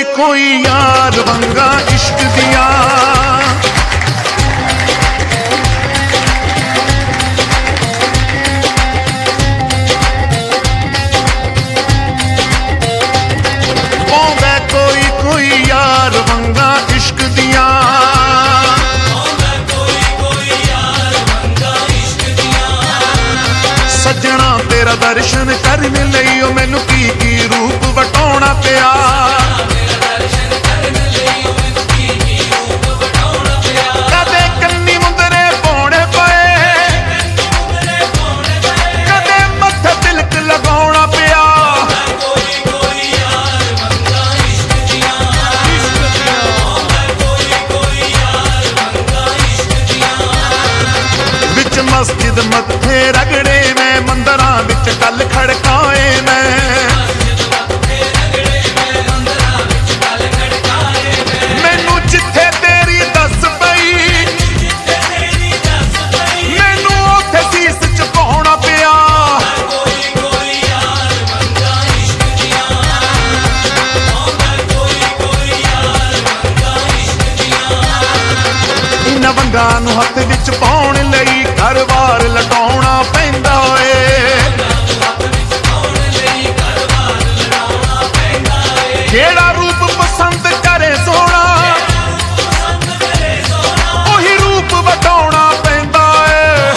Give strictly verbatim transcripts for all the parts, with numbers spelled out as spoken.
कोई यार वंगा इश्क दिया। पौंदा कोई कोई यार वंगा इश्क दिया। सजना तेरा दर्शन करने लई ओ मैनू की की रूप वटाउणा पिया। कदे कन्नी मुंदरे पाउणे पए, कदे मत्थे तिलक लगाउणा पिया। विच मस्जिद मत्थे रगड़े मैं, मंदरां विच कल खड़काए मैं। मैनू जिथे तेरी दस पई, मैनू उथे सीस झुकाउणा पिया। इन्हां वंगां नूं हत्थ विच पाउण लई घर वार लटाउणा पैंदा ਏ। केड़ा रूप पसंद करे सोना, ओही रूप वटाउणा पैंदा ਏ।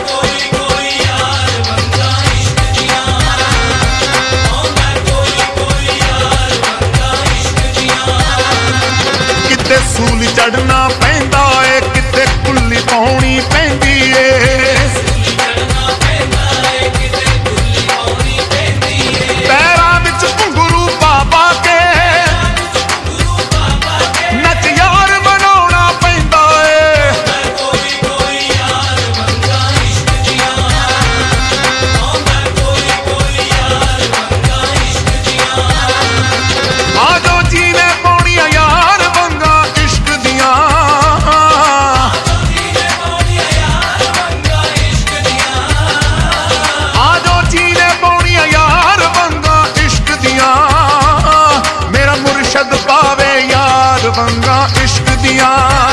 किते सूली चढ़ना पैंदा ਏ, किते कुल्ली पाउणी पैंदी ਏ। पैरां विच घुंघरू पा पा के नच यार बनाउणा पैंदा ਏ। आजो जीने पौणियां यार वंगा इश्क दियां। आजो जीने पौणियां यार वंगा इश्क दियां। मेरा मुर्शद पावे यार वंगा इश्क दियां।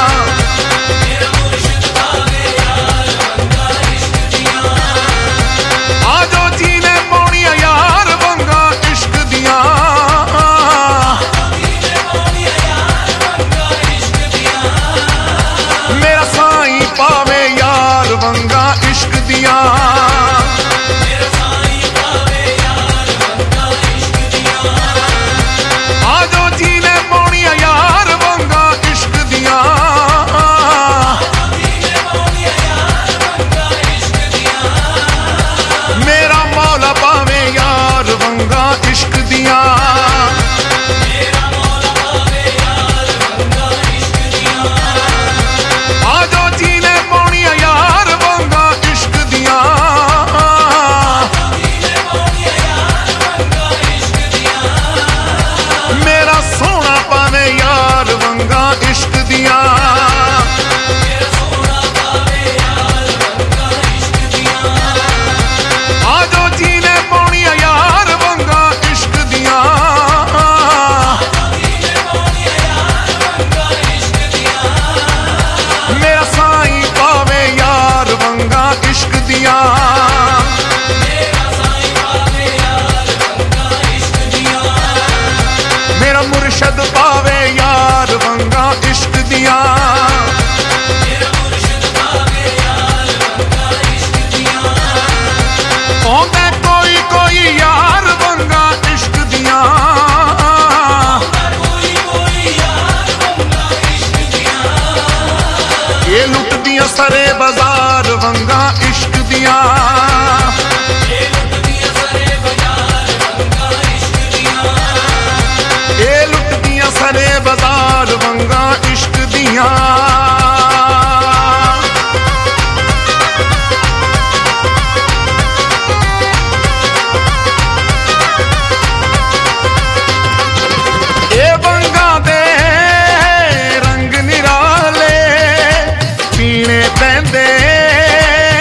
आजो जीने पौणियां यार वंगा इश्क दियां। मेरा साईं पावे यार वंगा इश्क दियां। आजो जीने पौणियां यार वंगा इश्क दियां। मेरा मौला पावे यार वंगा इश्क दियां। आजो जीने पौणियां यार वंगा इश्क दियां। मेरा सोना पावे यार वंगा इश्क दियां। आजो जीने पौणियां यार वंगा इश्क दियां। मेरा साईं पावे यार वंगा इश्क दियां। मेरा मुर्शद पावे यार वंगा इश्क दियां। पौंदा कोई कोई यार वंगा इश्क दियां। ये लुटदियां सरे बाजार वंगा इश्क दियां। ये लुटदियां सरे बाजार वंगा इश्क दियां। ये वंगा दे रंग निराले पीने पैंदे।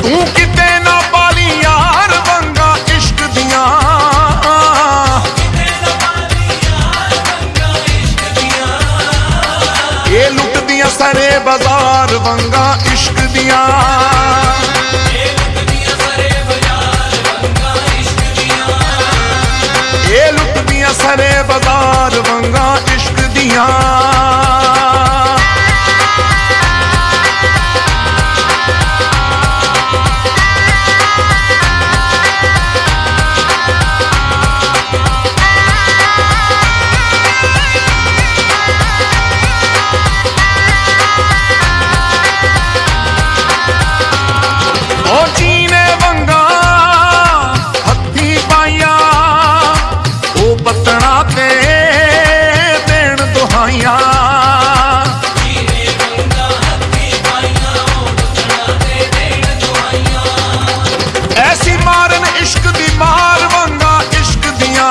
तू किते ना पाली यार वंगा इश्क दियां, ये लुटदियां सारे बाजार वंगा इश्क दियां, ये लुटदियां सारे बाजार वंगा इश्क दियां। ऐसी मारन इश्क दी मार वंगा इश्क दियां,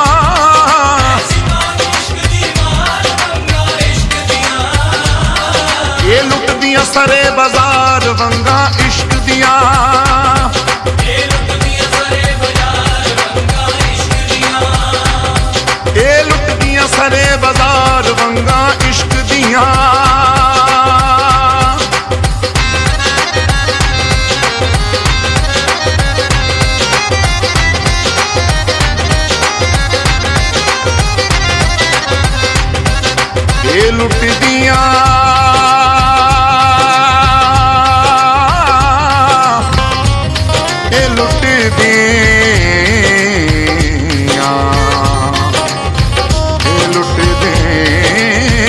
ये लुटदियां सारे बाजार वंगा इश्क दियां, ये लुटदियां सारे बाजार वंगा इश्क दियां। ये लुटदियां ये लुटदियां ये लुटदियां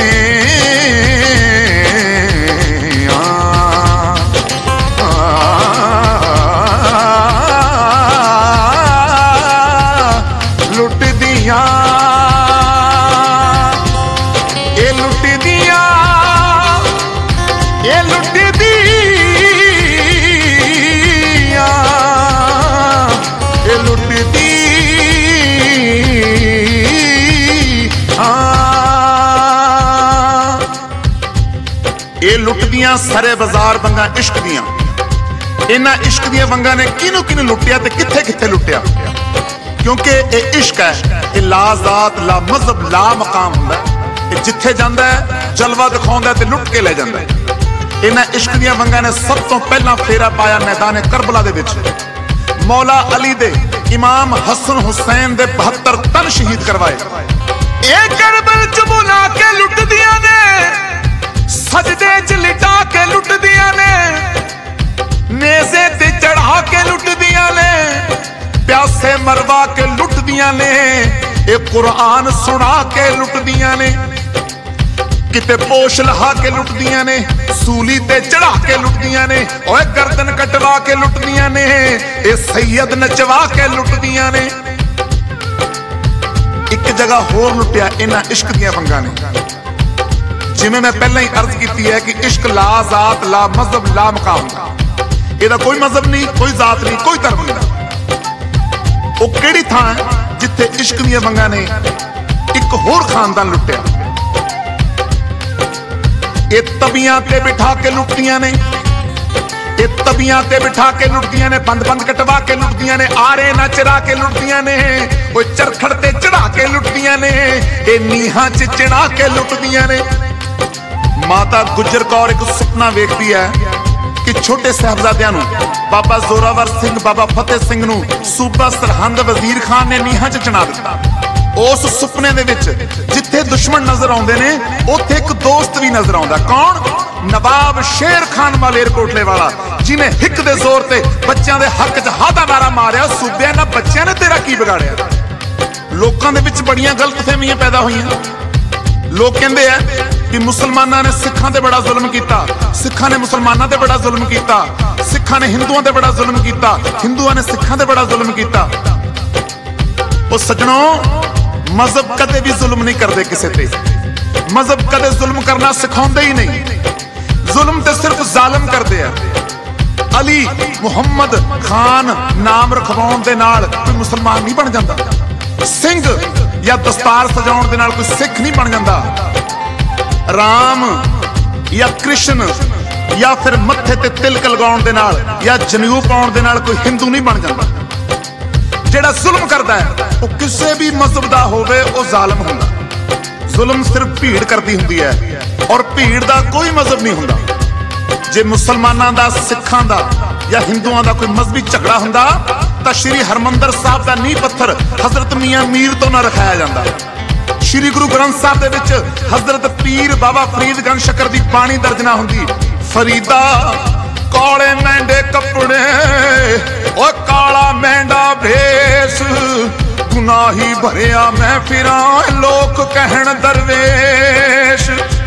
लुटदियां ये लुटदियां ये लुटदियां ये लुटदियां ये लुटदियां सारे बाजार वंगा इश्क दियां। इन्हां इश्क दियां वंगा ने किनू किनू लुटिया ते किथे किथे लुटिया, क्योंकि ये इश्क है, ये ला जात ला मजहब ला मकाम हुंदा है, जिथे जांदा है जलवा दिखाउंदा ते लुट के ले जांदा है। इन्हां इश्क दियां वंगां ने सब तो पहला फेरा पाया मैदान करबला दे विच। मौला अली दे इमाम हसन हुसैन दे बहत्तर तन शहीद करवाए। ये करबल च बुला के लुटदियां ने, सजदे च लिटा के लुटदियां ने, नेज़े ते चढ़ा के लुटदियां ने, प्यासे मरवा के लुटदियां ने, ये कुरान सुना के लुटदियां ने, किते पोश लहा के लुटदियां ने, सूली ते चढ़ा के लुटदियां ने, ओए गर्दन कटवा के लुटदियां ने, ये सैयद नचवा के लुटदियां ने। एक जगह होर लुटिया इन्हां इश्क दियां वंगां ने, जिवें मैं पहले ही अर्ज की है कि इश्क ला जात ला मजहब ला मकाम दा, इहदा कोई मजहब नहीं, कोई जात नहीं, कोई धर्म नहीं। वो किहड़ी थां है जिथे इश्क दियां वंगां ने एक होर खानदान लुटिया। ये तबियां ते बिठा के लुटदियां ने, ये तबियां ते बिठा के लुटदियां ने, बंद बंद कटवा के लुटदियां ने, आरे ना चरा के लुटदियां ने, वो चरखड़ ते चढ़ा के लुटदियां ने, ये नीहां च चढ़ा के लुटदियां ने। माता गुजर कौर एक सुपना वेखदी है कि छोटे साहबजादियां नूं बाबा जोरावर सिंह बाबा फतेह सिंह नूं सूबा सरहंद वजीर खान ने नीहां च चढ़ा दिता। उस सुपने दे विच जिथे दुश्मन नजर आउंदे ने उत्थे एक दोस्त भी नजर आउंदा। कौन? नवाब शेर खान मालेरकोटले वाला, जिन्हें हिक दे जोर ते बच्चों के हक च हादा नारा मारिया, सूबे ना बच्चों ने तेरा की बिगाड़िया। लोगों के विच बड़ियां गलतफहमियां पैदा हुईयां। लोग कहते हैं कि मुसलमाना ने सिखां ते बड़ा जुल्म किया, सिखां ने मुसलमाना ते बड़ा जुल्म किया, सिखां ने हिंदुओं ते बड़ा जुल्म किया, हिंदुओं ने सिखां ते बड़ा जुल्म किया। ओ सजनों, मजहब कदे भी जुल्म नहीं करते किसी पे, मजहब कदे जुल्म करना सिखाते ही नहीं। जुल्म तो सिर्फ जालिम करते हैं। अली मुहम्मद खान नाम रखवाउण दे नाल कोई मुसलमान नहीं बन जाता। सिंह या दस्तार सजाउण दे नाल कोई सिख नहीं बन जाता। राम या कृष्ण या फिर मत्थे ते तिलक लगाउण दे नाल या जनेऊ पाउण दे नाल कोई हिंदू नहीं बन जाता। जिहड़ा जुल्म करदा है वो किसी भी मजहब दा होवे वो जालिम हुंदा। जुल्म सिर्फ भीड़ करदी हुंदी है और भीड़ दा कोई मजहब नहीं हुंदा। जे मुसलमानां दा, सिखां दा या हिंदुआं दा कोई मजहबी झगड़ा हुंदा तां श्री हरमंदर साहब दा नींह पत्थर हजरत मियां मीर तो ना रखाया जांदा। श्री गुरु ग्रंथ साहब दे विच हजरत पीर बाबा फरीद गंज शकर दी बाणी दर्ज ना हुंदी। फरीदा काले मैंडे कपड़े ओ काला मैंडा भेस, गुनाही भरिया मैं फिरा लोक कहण दरवेश।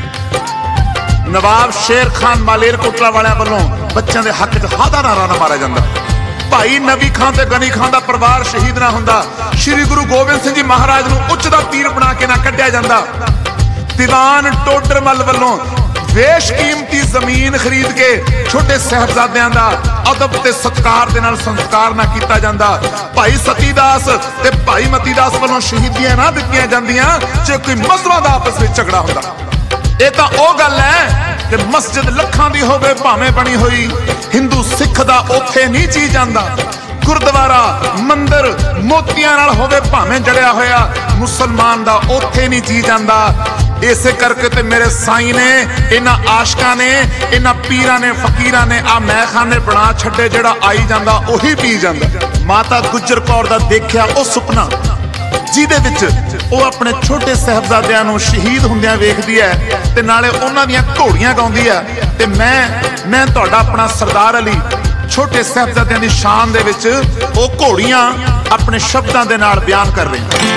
नवाब शेर खान मालेरकोटला वालियां वालों बच्चों के हक च हा दा नारा ना मारा जाता। भाई नबी खान ते गनी खान का परिवार शहीद ना हुंदा। श्री गुरु गोबिंद सिंह जी महाराज नूं उच्च दा पीर बना के ना कढ़िया जांदा। दीवान टोडरमल वालों बेशकीमती जमीन खरीद के छोटे साहबजादियां दा अदब ते सत्कार दे नाल संस्कार ना कीता जांदा। भाई सतीदास ते भाई मतीदास वालों शहीदियां ना दित्तियां जांदियां जे कोई मजहबां दा आपस विच झगड़ा हुंदा। ये तो वह गल है कि मस्जिद लखां दी होवे भावें बनी हुई, हिंदू सिख दा ओथे नहीं जी जांदा। गुरुद्वारा मंदिर मोतियां नाल होवे भावें जड़िया होया, मुसलमान दा ओथे नहीं जी जांदा। इसे करके ते मेरे साई ने, इन्हां आशकां ने, इन्हां पीरां ने, फकीरां ने आ मैखाने बना छड्डे। जिहड़ा आई जांदा ओही पी जांदा। माता गुजर कौर दा देखिया ओ सुपना जिहदे विच वो अपने छोटे साहबजादियां नूं शहीद हुंदियां वेखदी है ते नाले उन्हां दीयां घोड़ियां गाउंदी है। ते मैं मैं तुहाडा अपना सरदार अली छोटे साहबजादियां दी शान दे विच वो घोड़ियां अपने शब्दां दे नाल बयान कर रही।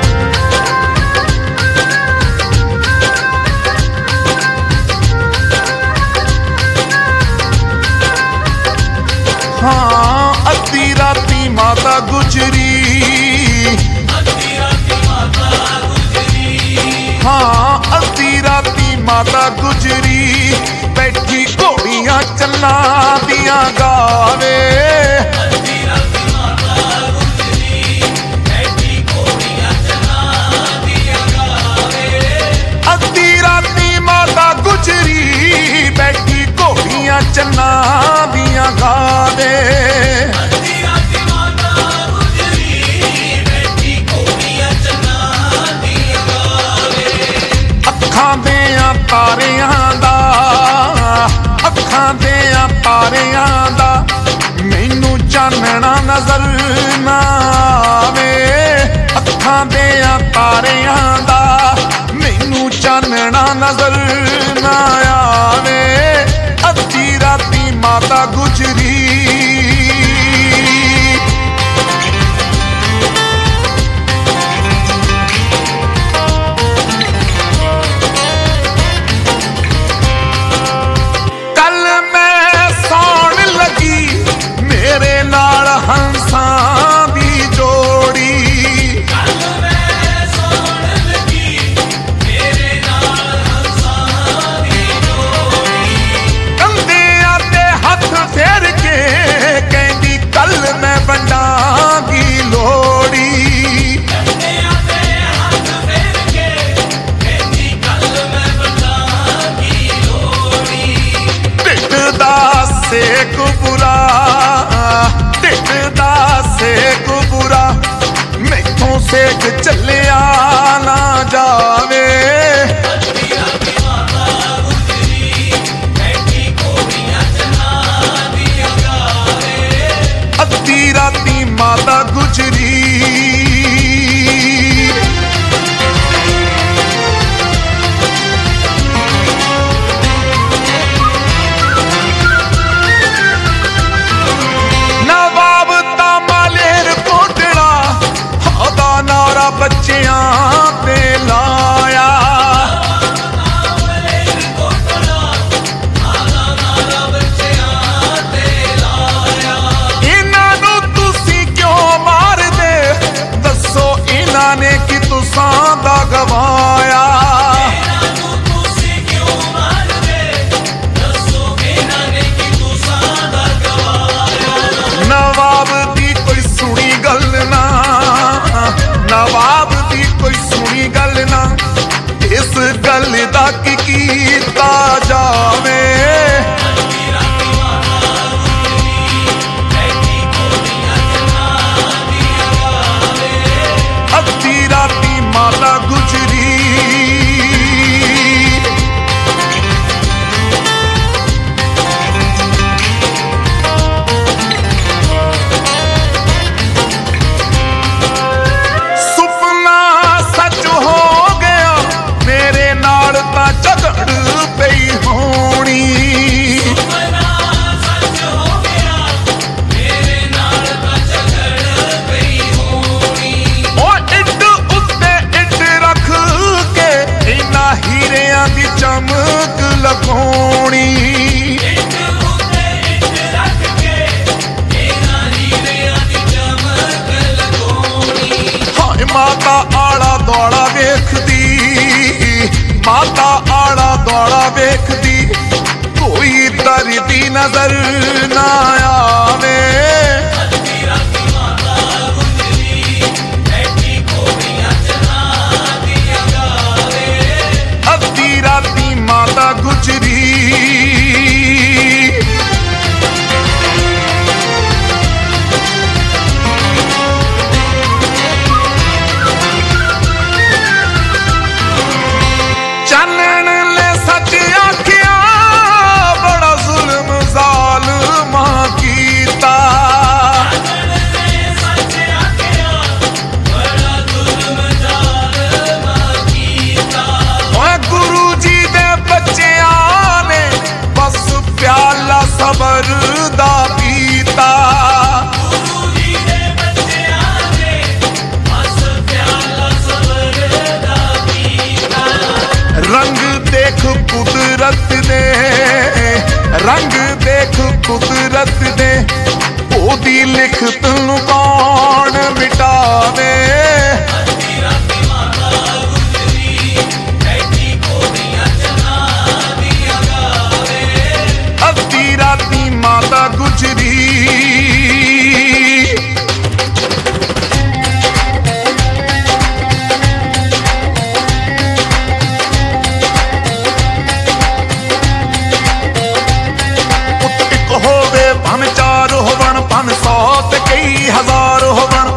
हाँ अद्धी राती माता गुजरी, हाँ अद्धी राती माता गुजरी, बैठी घोड़ियां चन्ना दियां गावे। अद्धी राती माता गुजरी, बैठी घोड़ियां चन्ना दियां गावे। अखां दियां तारियां दा, अखां दियां तारियां दा मैनू चानना नजर ना आवे। अखां दियां तारियां दा मैनू चानना नजर ना आवे। अद्धी राती माता गुजरी, हंसां दी जोड़ी, कंधियां ते हथ फेर के कहंदी कल मैं वंडांगी लोड़ी। ढिड दा सेक बुरा, ढिड दा सेक बुरा, मैथों सेक चलिया ना जावे। अद्धी राती माता गुजरी, नवाब दा मालेरकोटला हादा नारा ना आवे। अद्धी राती माता गुजरी चानण ले सच आखिया बड़ा जुल्म जालिमा कीता। गुरु जी दे बच्चियां ने बस प्याला सबर दा पीता। रंग देख कुदरत दे, रंग देख कुदरत दे, ओदी लिखत नूं कौन मिटावे। अद्धी राती माता गुजरी भावें चार होवन भावें सौ ते कई हजार होवन।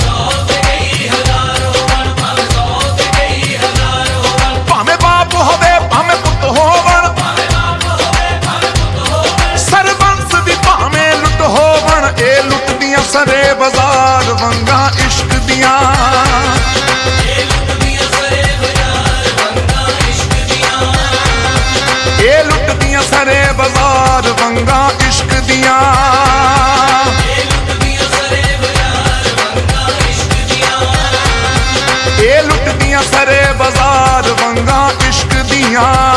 भावें बाप होवे भावें पुत होवन। सरबंस दी भावें लुट होवन। ए लुट दियां सरे बाजार वंगा इश्क दियां। ए लुट दियां सरे बाजार वंगा इश्क दियां। ए लुट दियां सरे बाजार वंगा इश्क दियां।